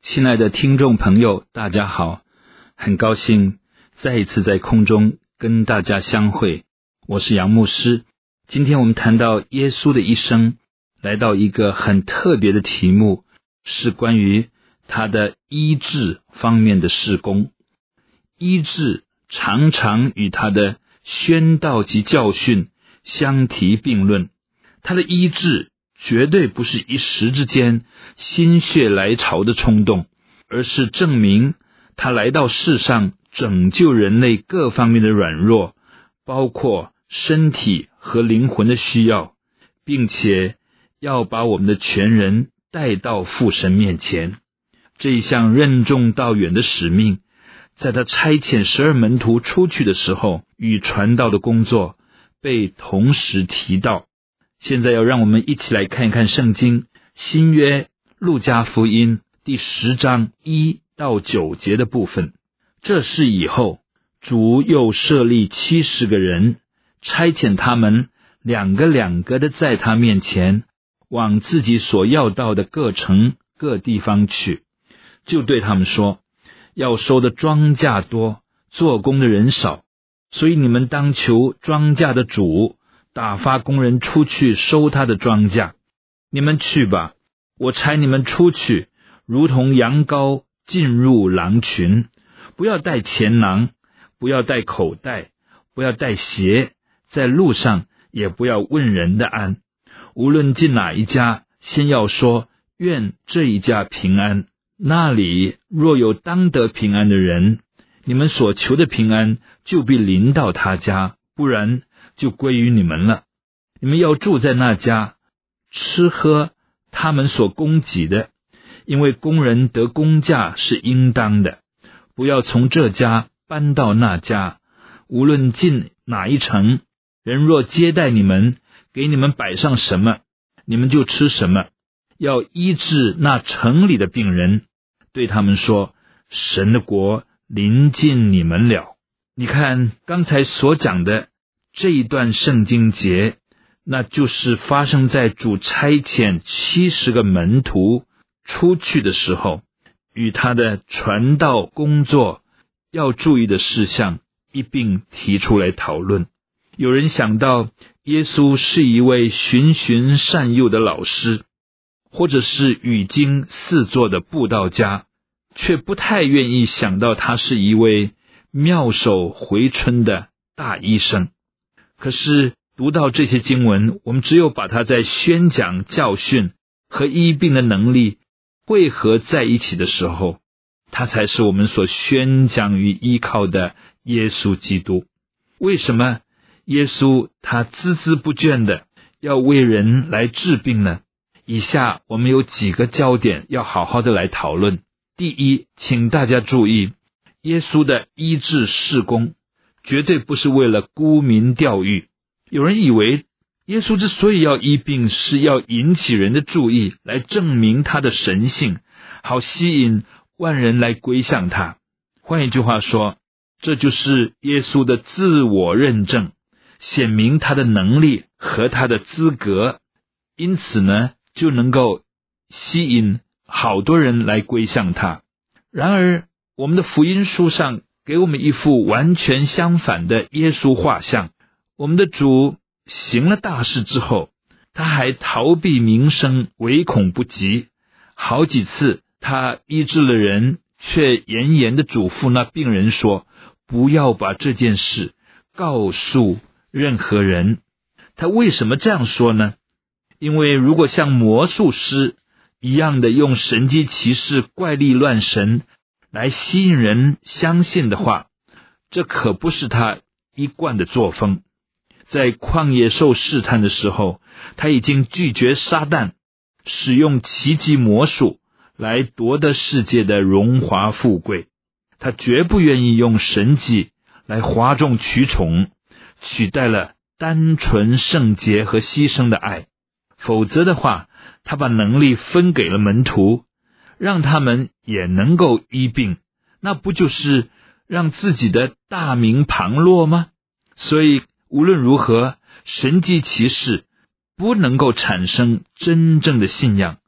亲爱的听众朋友，大家好，很高兴再一次在空中跟大家相会，我是杨牧师。今天我们谈到耶稣的一生，来到一个很特别的题目，是关于他的医治方面的事工。医治常常与他的宣道及教训相提并论，他的医治绝对不是一时之间心血来潮的冲动，而是证明他来到世上拯救人类各方面的软弱，包括身体和灵魂的需要，并且要把我们的全人带到父神面前。这一项任重道远的使命，在他差遣12门徒出去的时候，与传道的工作被同时提到。现在要让我们一起来看一看圣经新约路加福音第10章1到9节的部分。这事以后，主又设立70个人，差遣他们两个的在他面前，往自己所要到的各城各地方去，就对他们说，要收的庄稼多，做工的人少，所以你们当求庄稼的主打发工人出去收他的庄稼。你们去吧，我差你们出去，如同羊羔进入狼群。不要带钱囊，不要带口袋，不要带鞋，在路上也不要问人的安。无论进哪一家，先要说，愿这一家平安。那里若有当得平安的人，你们所求的平安就必临到他家，不然就归于你们了。你们要住在那家，吃喝他们所供给的，因为工人得工价是应当的。不要从这家搬到那家，无论进哪一城，人若接待你们，给你们摆上什么，你们就吃什么。要医治那城里的病人，对他们说，神的国临近你们了。你看刚才所讲的这一段圣经节，那就是发生在主差遣70个门徒出去的时候，与他的传道工作要注意的事项一并提出来讨论。有人想到耶稣是一位循循善诱的老师，或者是语经四座的布道家，却不太愿意想到他是一位妙手回春的大医生。可是读到这些经文，我们只有把它在宣讲、教训和医病的能力汇合在一起的时候，他才是我们所宣讲与依靠的耶稣基督。为什么耶稣他孜孜不倦的要为人来治病呢？以下我们有几个焦点要好好的来讨论。第一，请大家注意，耶稣的医治事工绝对不是为了沽名钓誉。有人以为耶稣之所以要医病，是要引起人的注意，来证明他的神性，好吸引万人来归向他。换一句话说，这就是耶稣的自我认证，显明他的能力和他的资格，因此呢，就能够吸引好多人来归向他。然而我们的福音书上给我们一幅完全相反的耶稣画像。我们的主行了大事之后，他还逃避名声，唯恐不及。好几次他医治了人，却严严地嘱咐那病人说，不要把这件事告诉任何人。他为什么这样说呢？因为如果像魔术师一样的用神迹奇事、怪力乱神来吸引人相信的话，这可不是他一贯的作风。在旷野受试探的时候，他已经拒绝撒旦使用奇迹魔术来夺得世界的荣华富贵。他绝不愿意用神迹来哗众取宠，取代了单纯圣洁和牺牲的爱。否则的话，他把能力分给了门徒，让他们也能够医病，那不就是让自己的大名旁落吗？所以无论如何，神迹奇事不能够产生真正的信仰，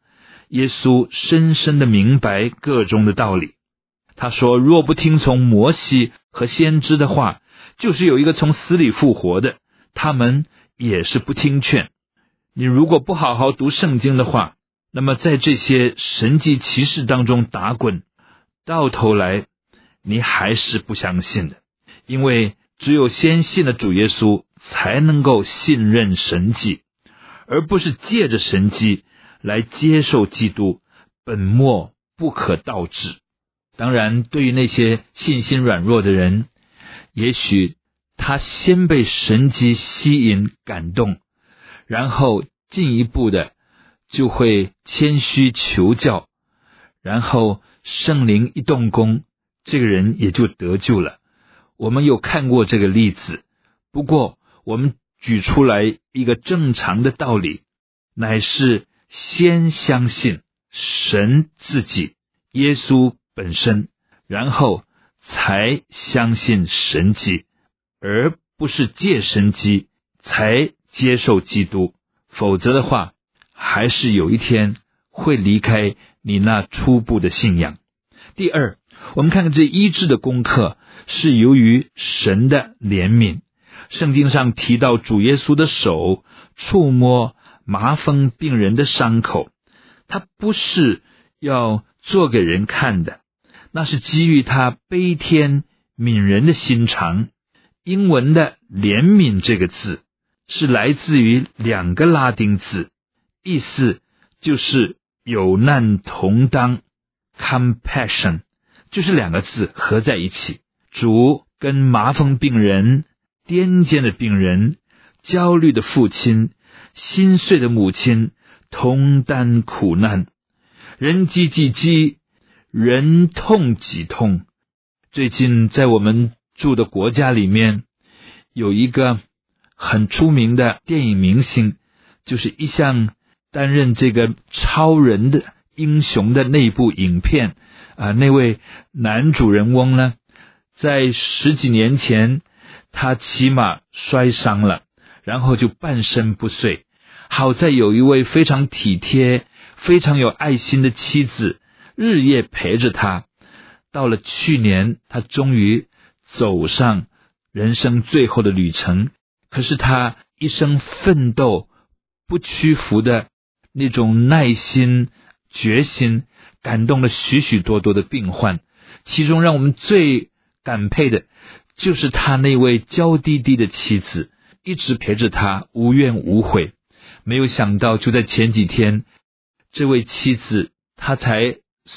耶稣深深地明白个中的道理。他说，若不听从摩西和先知的话，就是有一个从死里复活的，他们也是不听劝。你如果不好好读圣经的话，那么在这些神迹奇事当中打滚，到头来你还是不相信的。因为只有先信了主耶稣，才能够信任神迹，而不是借着神迹来接受基督，本末不可倒置。当然，对于那些信心软弱的人，也许他先被神迹吸引感动，然后进一步的就会谦虚求教，然后圣灵一动工，这个人也就得救了。我们有看过这个例子，不过我们举出来一个正常的道理，乃是先相信神自己，耶稣本身，然后才相信神迹，而不是借神迹才接受基督。否则的话，还是有一天会离开你那初步的信仰。第二，我们看看这医治的功课是由于神的怜悯。圣经上提到主耶稣的手触摸麻风病人的伤口，他不是要做给人看的，那是基于他悲天悯人的心肠。英文的怜悯这个字是来自于2个拉丁字，意思就是有难同当， compassion 就是2个字合在一起。主跟麻风病人、癫痫的病人、焦虑的父亲、心碎的母亲同担苦难，人饥己饥，人痛己痛。最近在我们住的国家里面，有一个很出名的电影明星，就是一向担任这个超人的英雄的那部影片那位男主人翁呢，在10几年前他骑马摔伤了，然后就半身不遂。好在有一位非常体贴、非常有爱心的妻子日夜陪着他。到了去年，他终于走上人生最后的旅程。可是他一生奋斗不屈服的那种耐心、决心，感动了许许多多的病患。其中让我们最感佩的就是他那位娇滴滴的妻子，一直陪着他，无怨无悔。没有想到就在前几天，这位妻子她才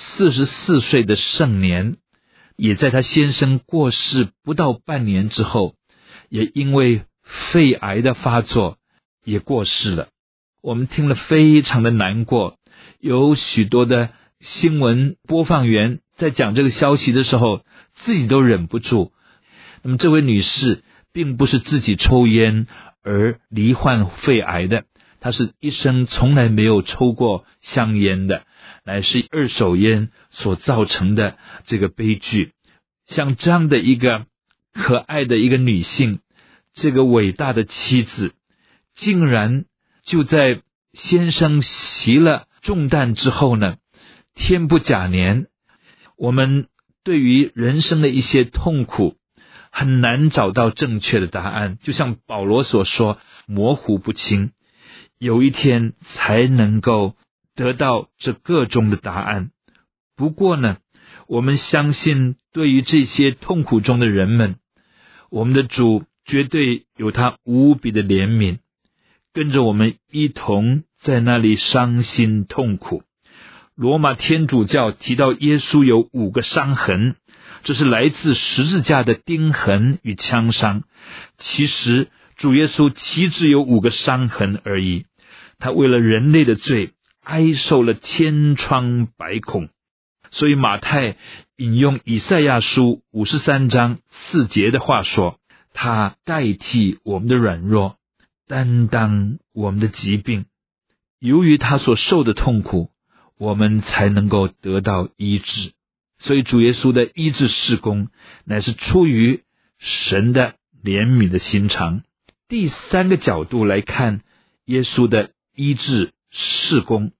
44岁的盛年，也在她先生过世不到半年之后，也因为肺癌的发作也过世了。我们听了非常的难过，有许多的新闻播放员在讲这个消息的时候，自己都忍不住。那么这位女士并不是自己抽烟而罹患肺癌的，她是一生从来没有抽过香烟的，乃是二手烟所造成的这个悲剧。像这样的一个可爱的一个女性，这个伟大的妻子，竟然就在先生袭了重担之后呢，天不假年。我们对于人生的一些痛苦很难找到正确的答案，就像保罗所说，模糊不清，有一天才能够得到这个中的答案。不过呢，我们相信对于这些痛苦中的人们，我们的主绝对有他无比的怜悯，跟着我们一同在那里伤心痛苦。罗马天主教提到耶稣有5个伤痕，这是来自十字架的钉痕与枪伤。其实主耶稣岂只有5个伤痕而已，他为了人类的罪挨受了千疮百孔。所以马太引用以赛亚书53章4节的话说，他代替我们的软弱，担当我们的疾病。由于他所受的痛苦，我们才能够得到医治。所以主耶稣的医治事工乃是出于神的怜悯的心肠。第3个角度来看耶稣的医治事工，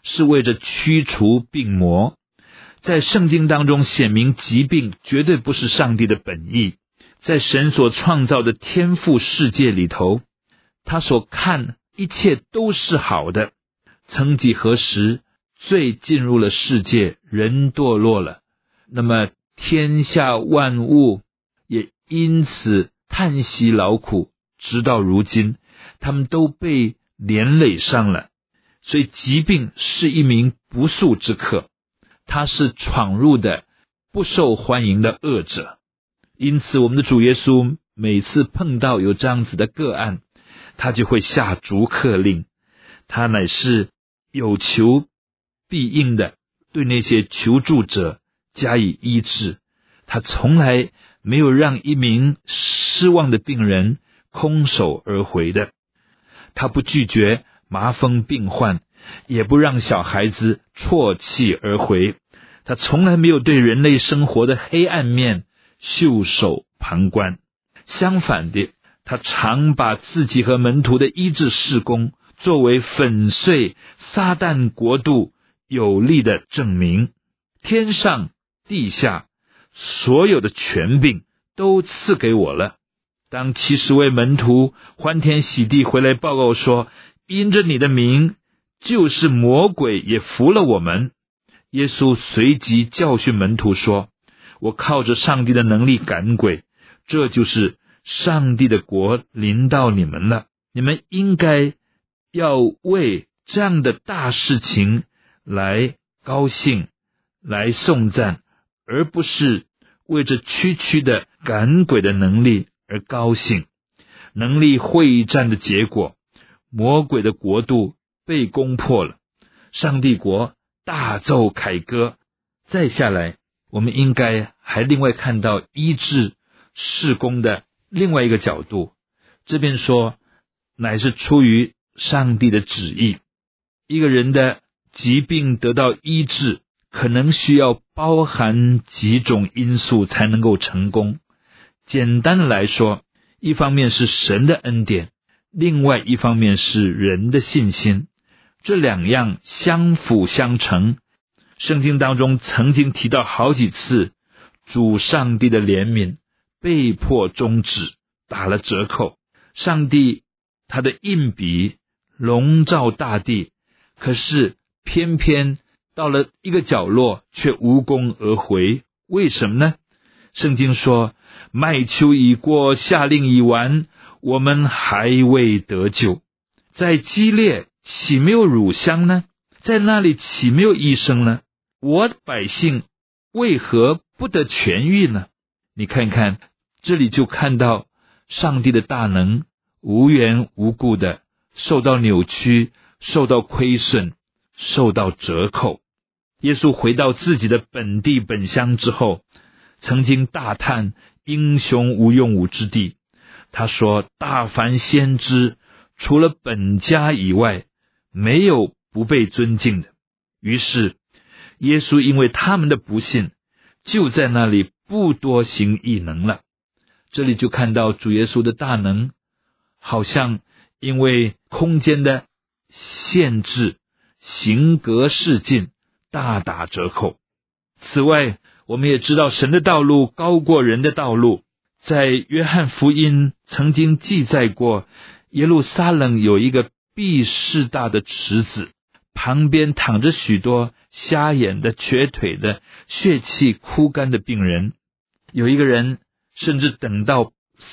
是为着驱除病魔。在圣经当中显明疾病绝对不是上帝的本意，在神所创造的天父世界里头，他所看一切都是好的。曾几何时，罪进入了世界，人堕落了，那么天下万物也因此叹息劳苦，直到如今他们都被连累上了。所以疾病是一名不速之客，他是闯入的不受欢迎的恶者。因此我们的主耶稣每次碰到有这样子的个案，他就会下逐客令，他乃是有求必应的，对那些求助者加以医治。他从来没有让一名失望的病人空手而回的，他不拒绝麻风病患，也不让小孩子啜泣而回。他从来没有对人类生活的黑暗面袖手旁观，相反的，他常把自己和门徒的医治事工作为粉碎撒旦国度有力的证明。天上地下所有的权柄都赐给我了。当70位门徒欢天喜地回来报告说，因着你的名，就是魔鬼也服了我们，耶稣随即教训门徒说，我靠着上帝的能力赶鬼，这就是上帝的国临到你们了。你们应该要为这样的大事情来高兴，来颂赞，而不是为着区区的赶鬼的能力而高兴。能力会战的结果，魔鬼的国度被攻破了，上帝国大奏凯歌。再下来，我们应该还另外看到医治事工的另外一个角度。这边说，乃是出于上帝的旨意。一个人的疾病得到医治，可能需要包含几种因素才能够成功。简单的来说，一方面是神的恩典，另外一方面是人的信心，这两样相辅相成。圣经当中曾经提到好几次，主上帝的怜悯被迫终止，打了折扣。上帝他的印笔笼罩大地，可是偏偏到了一个角落却无功而回。为什么呢？圣经说，麦秋已过，夏令已完，我们还未得救。在基列岂没有乳香呢？在那里岂没有医生呢？我的百姓为何不得痊愈呢？你看看，这里就看到上帝的大能无缘无故的受到扭曲，受到亏损，受到折扣。耶稣回到自己的本地本乡之后，曾经大叹英雄无用武之地。他说，大凡先知除了本家以外，没有不被尊敬的。于是耶稣因为他们的不信，就在那里不多行异能了。这里就看到主耶稣的大能好像因为空间的限制，行格事尽，大打折扣。此外，我们也知道神的道路高过人的道路。在约翰福音曾经记载过，耶路撒冷有一个毕士大的池子，旁边躺着许多瞎眼的、瘸腿的、血气枯干的病人。有一个人甚至等到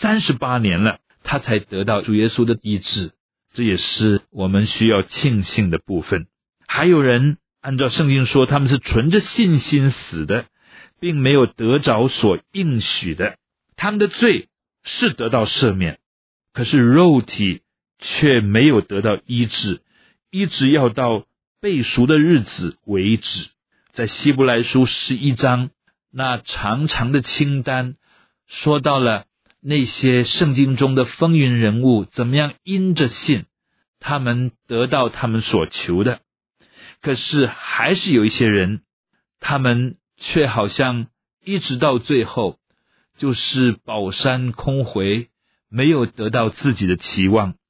38年了，他才得到主耶稣的医治，这也是我们需要庆幸的部分。还有人按照圣经说，他们是存着信心死的，并没有得着所应许的。他们的罪是得到赦免，可是肉体却没有得到医治，一直要到被赎的日子为止。在希伯来书11章那长长的清单，说到了那些圣经中的风云人物怎么样因着信，他们得到他们所求的。可是还是有一些人，他们却好像一直到最后就是宝山空回，没有得到自己的期望。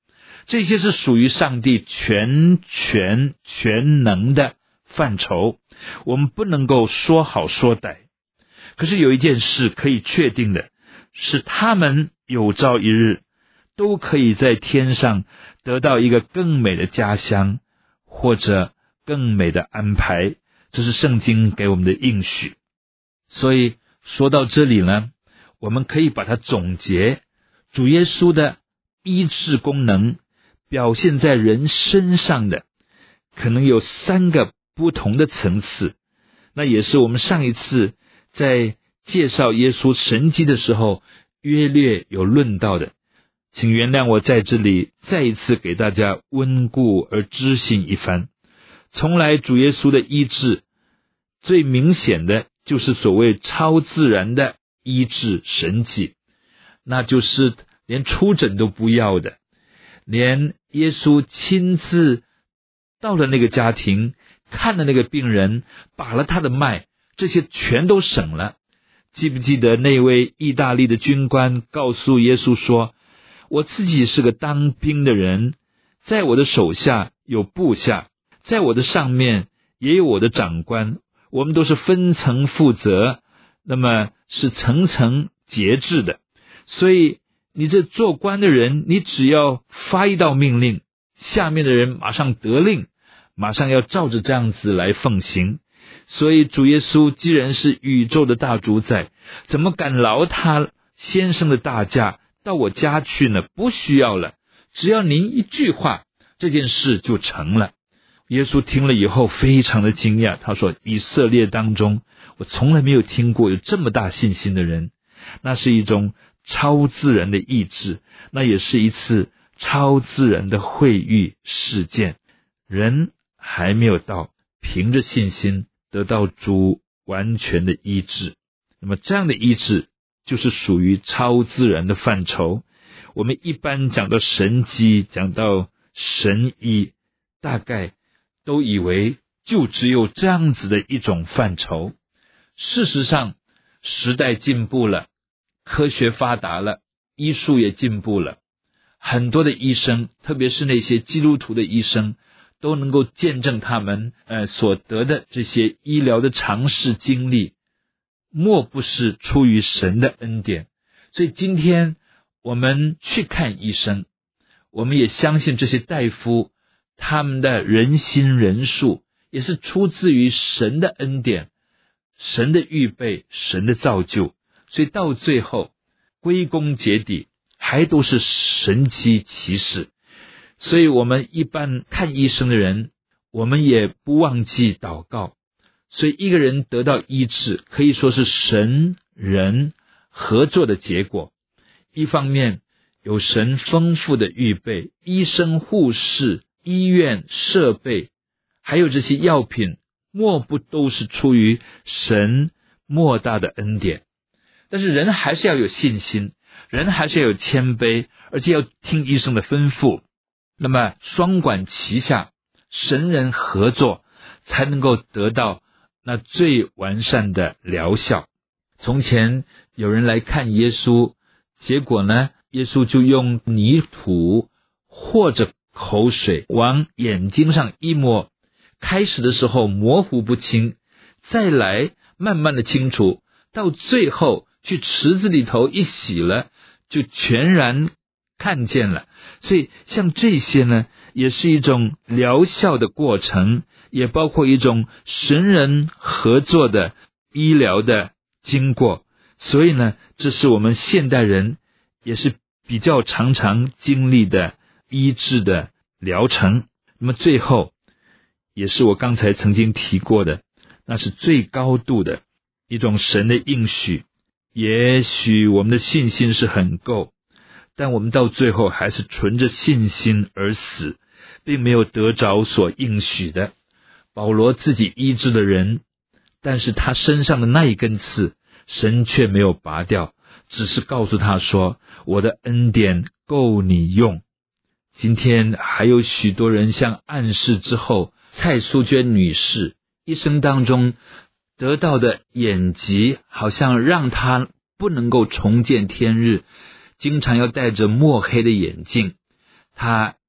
这些是属于上帝全权全能的范畴，我们不能够说好说歹。可是有一件事可以确定的，是他们有朝一日都可以在天上得到一个更美的家乡，或者更美的安排，这是圣经给我们的应许。所以说到这里呢，我们可以把它总结，主耶稣的医治功能表现在人身上的可能有3个不同的层次，那也是我们上一次在介绍耶稣神迹的时候约略有论到的。请原谅我在这里再一次给大家温故而知新一番。从来主耶稣的医治最明显的就是所谓超自然的医治神迹，那就是连出诊都不要的，连耶稣亲自到了那个家庭，看了那个病人，把了他的脉，这些全都省了。记不记得那位意大利的军官告诉耶稣说，我自己是个当兵的人，在我的手下有部下，在我的上面也有我的长官，我们都是分层负责，那么是层层节制的。所以你这做官的人，你只要发一道命令，下面的人马上得令，马上要照着这样子来奉行。所以主耶稣既然是宇宙的大主宰，怎么敢劳他先生的大驾到我家去呢？不需要了，只要您一句话，这件事就成了。耶稣听了以后非常的惊讶，他说，以色列当中我从来没有听过有这么大信心的人。那是一种超自然的意志，那也是一次超自然的会遇事件。人还没有到凭着信心得到主完全的医治，那么这样的医治就是属于超自然的范畴。我们一般讲到神迹，讲到神医，大概都以为就只有这样子的一种范畴。事实上，时代进步了，科学发达了，医术也进步了，很多的医生，特别是那些基督徒的医生，都能够见证他们所得的这些医疗的常识经历，莫不是出于神的恩典。所以今天我们去看医生，我们也相信这些大夫他们的仁心仁术也是出自于神的恩典，神的预备，神的造就。所以到最后归根结底还都是神迹奇事。所以我们一般看医生的人，我们也不忘记祷告。所以一个人得到医治，可以说是神人合作的结果。一方面有神丰富的预备，医生护士医院设备还有这些药品，莫不都是出于神莫大的恩典。但是人还是要有信心，人还是要有谦卑，而且要听医生的吩咐。那么双管齐下，神人合作，才能够得到那最完善的疗效。从前有人来看耶稣，结果呢，耶稣就用泥土或者口水往眼睛上一抹，开始的时候模糊不清，再来慢慢的清楚，到最后去池子里头一洗了，就全然看见了。所以像这些呢，也是一种疗效的过程，也包括一种神人合作的医疗的经过。所以呢，这是我们现代人也是比较常常经历的医治的疗程。那么最后也是我刚才曾经提过的，那是最高度的一种神的应许。也许我们的信心是很够，但我们到最后还是存着信心而死，并没有得着所应许的。保罗自己医治的人，但是他身上的那一根刺，神却没有拔掉，只是告诉他说，我的恩典够你用。今天还有许多人像暗示之后，蔡淑娟女士一生当中得到的眼疾，好像让她不能够重见天日，经常要戴着墨黑的眼镜。她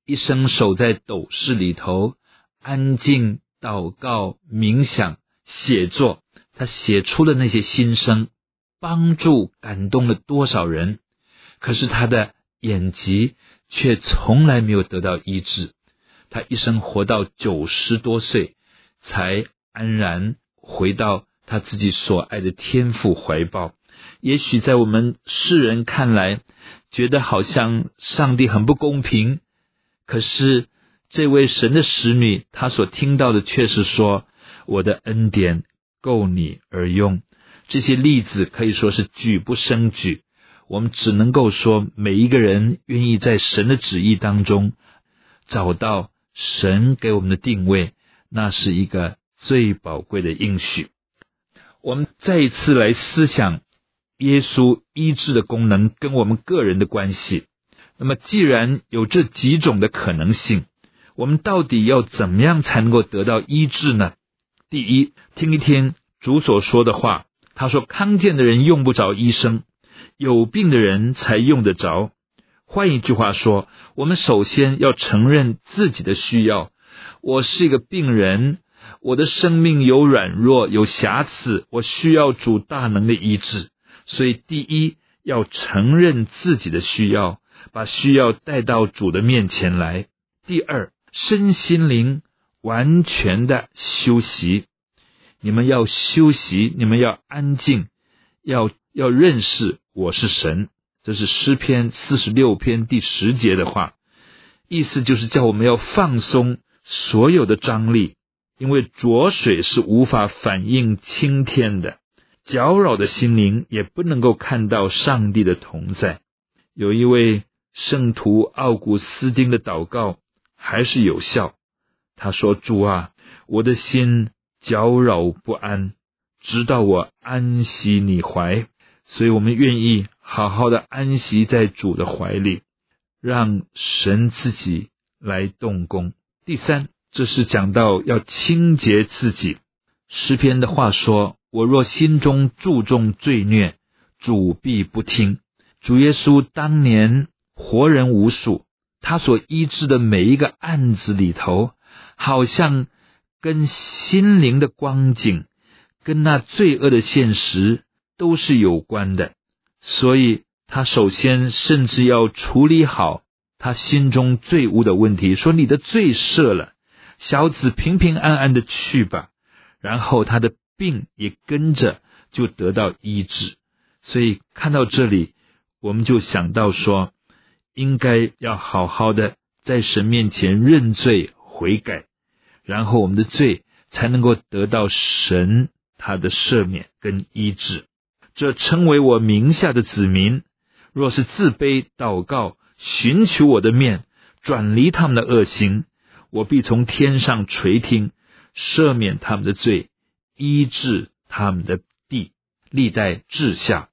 一生守在斗室里头，安静祷告冥想写作，他写出了那些心声，帮助感动了多少人。可是他的眼疾却从来没有得到医治，他一生活到90多岁才安然回到他自己所爱的天父怀抱。也许在我们世人看来，觉得好像上帝很不公平，可是这位神的使女，她所听到的却是说，我的恩典够你而用。这些例子可以说是举不胜举，我们只能够说，每一个人愿意在神的旨意当中找到神给我们的定位，那是一个最宝贵的应许。我们再一次来思想耶稣医治的功能跟我们个人的关系。那么既然有这几种的可能性，我们到底要怎么样才能够得到医治呢？第一，听一听主所说的话，他说康健的人用不着医生，有病的人才用得着。换一句话说，我们首先要承认自己的需要。我是一个病人，我的生命有软弱有瑕疵，我需要主大能的医治。所以第一，要承认自己的需要，把需要带到主的面前来。第二，身心灵完全的休息。你们要休息，你们要安静，要认识我是神。这是诗篇46篇第10节的话，意思就是叫我们要放松所有的张力，因为浊水是无法反映青天的，搅扰的心灵也不能够看到上帝的同在。有一位圣徒奥古斯丁的祷告还是有效，他说，主啊，我的心搅扰不安，直到我安息你怀。所以我们愿意好好的安息在主的怀里，让神自己来动工。第三，这是讲到要清洁自己。诗篇的话说，我若心中注重罪孽，主必不听。主耶稣当年活人无数，他所医治的每一个案子里头，好像跟心灵的光景，跟那罪恶的现实都是有关的。所以他首先甚至要处理好他心中罪污的问题，说你的罪赦了，小子平平安安的去吧。然后他的病也跟着就得到医治。所以看到这里，我们就想到说，应该要好好的在神面前认罪悔改，然后我们的罪才能够得到神他的赦免跟医治。这称为我名下的子民，若是自卑祷告，寻求我的面，转离他们的恶行，我必从天上垂听，赦免他们的罪，医治他们的地。历代志下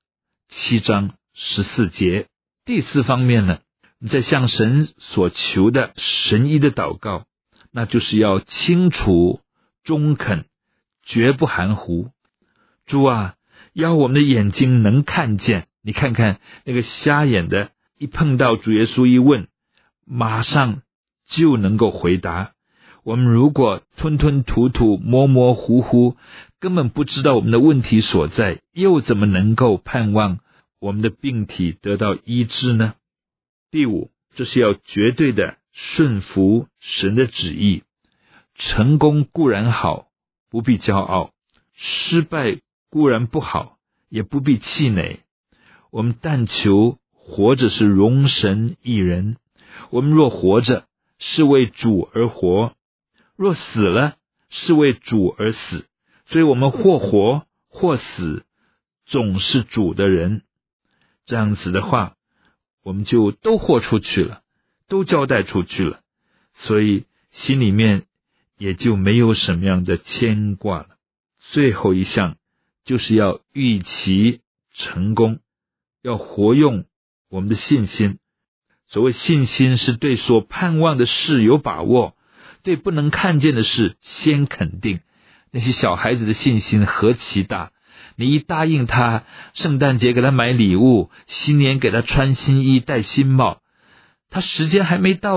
7章14节。第四方面呢，你在向神所求的神医的祷告，那就是要清楚中肯，绝不含糊。主啊，要我们的眼睛能看见。你看看那个瞎眼的，一碰到主耶稣一问，马上就能够回答。我们如果吞吞吐吐模模糊糊，根本不知道我们的问题所在，又怎么能够盼望我们的病体得到医治呢？第五，这是要绝对的顺服神的旨意。成功固然好，不必骄傲；失败固然不好，也不必气馁。我们但求活着是荣神益人。我们若活着，是为主而活；若死了，是为主而死。所以我们或活或死，总是主的人。这样子的话，我们就都豁出去了，都交代出去了，所以心里面也就没有什么样的牵挂了。最后一项就是要预期成功，要活用我们的信心。所谓信心，是对所盼望的事有把握，对不能看见的事先肯定。那些小孩子的信心何其大，你一答应他，圣诞节给他买礼物，新年给他穿新衣戴新帽，他时间还没到呢，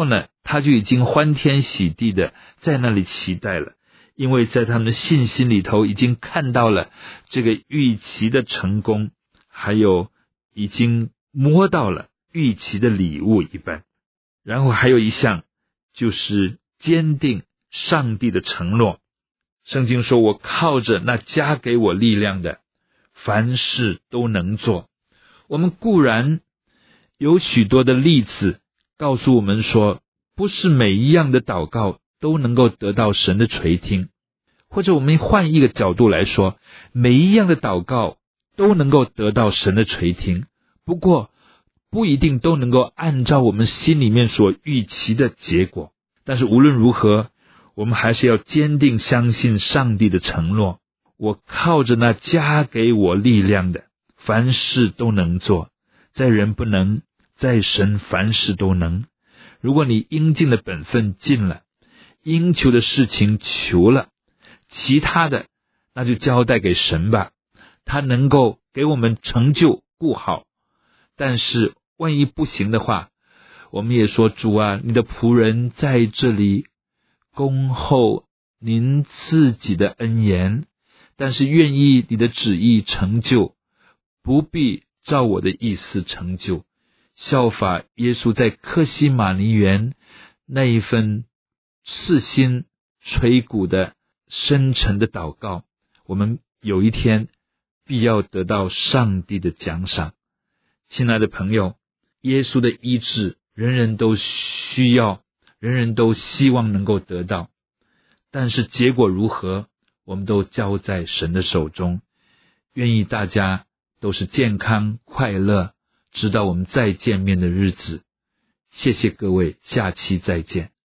他就已经欢天喜地的在那里期待了，因为在他们的信心里头已经看到了这个预期的成功，还有已经摸到了预期的礼物一般。然后还有一项就是坚定上帝的承诺。圣经说，我靠着那加给我力量的，凡事都能做。我们固然有许多的例子告诉我们说，不是每一样的祷告都能够得到神的垂听，或者我们换一个角度来说，每一样的祷告都能够得到神的垂听，不过不一定都能够按照我们心里面所预期的结果。但是无论如何，我们还是要坚定相信上帝的承诺，我靠着那加给我力量的，凡事都能做。在人不能，在神凡事都能。如果你应尽的本分尽了，应求的事情求了，其他的那就交代给神吧，他能够给我们成就顾好。但是万一不行的话，我们也说，主啊，你的仆人在这里恭候您自己的恩言，但是愿意你的旨意成就，不必照我的意思成就。效法耶稣在客西马尼园那一份刺心垂骨的深沉的祷告，我们有一天必要得到上帝的奖赏。亲爱的朋友，耶稣的医治人人都需要，人人都希望能够得到，但是结果如何，我们都交在神的手中。愿意大家都是健康快乐，直到我们再见面的日子。谢谢各位，下期再见。